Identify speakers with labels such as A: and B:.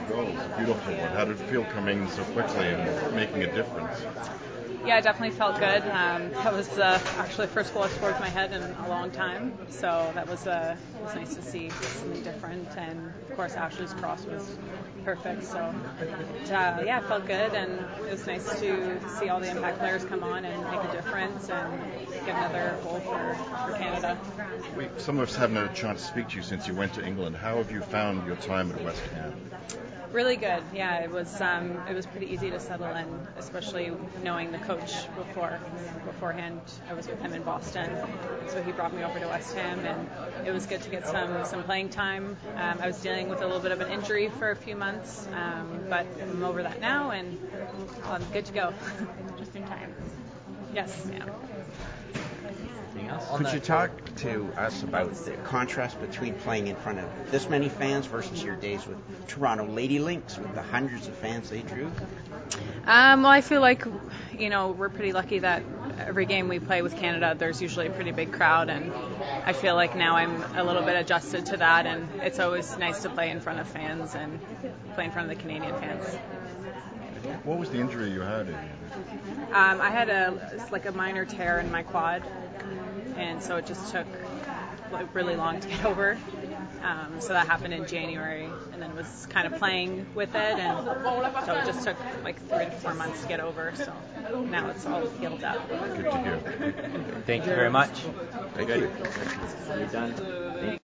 A: goal. A beautiful one. How did it feel coming so quickly and making a difference?
B: Yeah, it definitely felt good. That was actually the first goal I scored with my head in a long time, so that was nice to see something different. And of course, Ash's cross was perfect. So yeah, it felt good, and it was nice to see all the Impact players come on and make a difference and get another goal for Canada.
A: Some of us haven't had a chance to speak to you since you went to England. How have you found your time at West Ham?
B: Really good. Yeah, it was pretty easy to settle in, especially knowing the coach beforehand. I was with him in Boston, so he brought me over to West Ham, and it was good to get some playing time. I was dealing with a little bit of an injury for a few months, but I'm over that now, and I'm good to go.
C: Just in time.
B: Yes. Yeah.
D: Could you talk to us about the contrast between playing in front of this many fans versus your days with Toronto Lady Lynx with the hundreds of fans they drew?
B: Well, I feel like, we're pretty lucky that every game we play with Canada, there's usually a pretty big crowd, and I feel like now I'm a little bit adjusted to that, and it's always nice to play in front of fans and play in front of the Canadian fans.
A: What was the injury you had?
B: I had a minor tear in my quad, and so it just took really long to get over. So that happened in January, and then was kind of playing with it, and so it just took like 3 to 4 months to get over. So now it's all healed up.
A: Good to hear.
E: Thank you very much.
A: Thank you.
D: You're done.